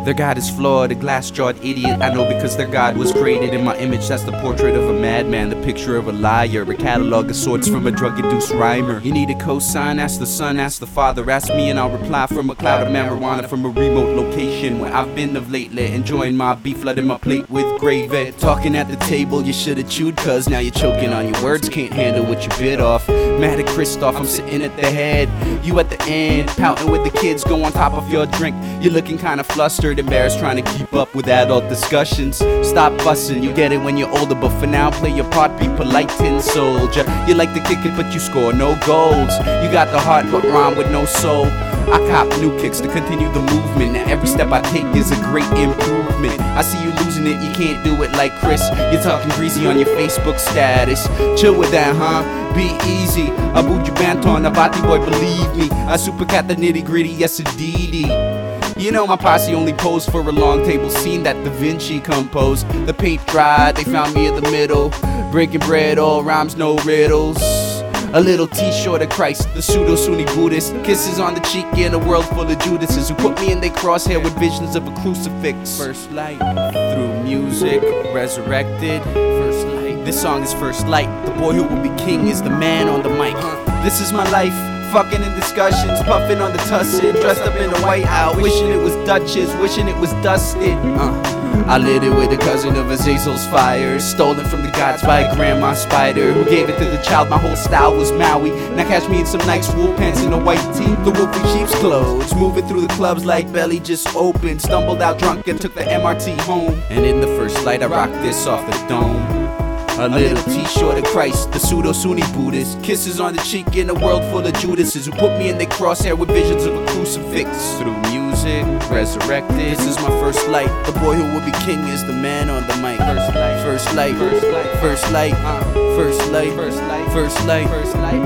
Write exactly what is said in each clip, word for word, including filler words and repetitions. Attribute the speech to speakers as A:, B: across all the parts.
A: Their God is flawed, a glass-jawed idiot. I know because their God was created in my image. That's the portrait of a madman, the picture of a liar, a catalog of sorts from a drug-induced rhymer. You need a cosign? Ask the son, ask the father, ask me and I'll reply from a cloud of marijuana from a remote location where I've been of lately, enjoying my beef, flooding my plate with gravy. Talking at the table, you should've chewed, cause now you're choking on your words, can't handle what you bit off. Mad at Christoph, I'm sitting at the head, you at the end, pouting with the kids, go on top of your drink. You're looking kinda flustered, embarrassed, trying to keep up with adult discussions. Stop fussing, you get it when you're older, but for now play your part, be polite, tin soldier. You like to kick it, but you score no goals. You got the heart, but rhyme with no soul. I cop new kicks to continue the movement. Now every step I take is a great improvement. I see you losing it, you can't do it like Chris. You're talking greasy on your Facebook status. Chill with that, huh? Be easy. Abuju Banton, Abati boy, believe me. I super cat the nitty gritty, yes indeedy. You know my posse only posed for a long table scene that Da Vinci composed. The paint dried, they found me in the middle, breaking bread, all rhymes, no riddles. A little T short of Christ, the pseudo-Sunni Buddhist. Kisses on the cheek in a world full of Judases who put me in their crosshair with visions of a crucifix. First light, through music, resurrected. First light, this song is first light. The boy who will be king is the man on the mic. This is my life, fucking in discussions, puffing on the tussin, dressed up in a white owl, wishing it was Dutchess, wishing it was dusted. Uh. I lit it with a cousin of Azazel's fire, stolen from the gods by a grandma spider who gave it to the child. My whole style was Maui. Now catch me in some nice wool pants and a white tee, the wolfy sheep's clothes, moving through the clubs like belly just opened. Stumbled out drunk and took the M R T home. And in the first light I rocked this off the dome. A little T short of Christ, the pseudo-Sunni Buddhist. Kisses on the cheek in a world full of Judases who put me in their crosshair with visions of a crucifix. Through music, resurrected. This is my first light. The boy who will be king is the man on the mic. First light, first light, first light, first light, first light, first light, first light, first light.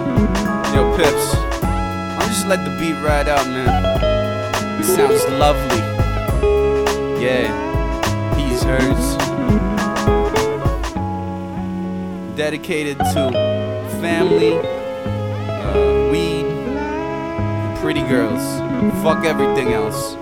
A: Yo, Pips, I'm just let the beat ride out, man. It sounds lovely. Yeah, he's hers. Dedicated to family, uh, weed, and pretty girls. Fuck everything else.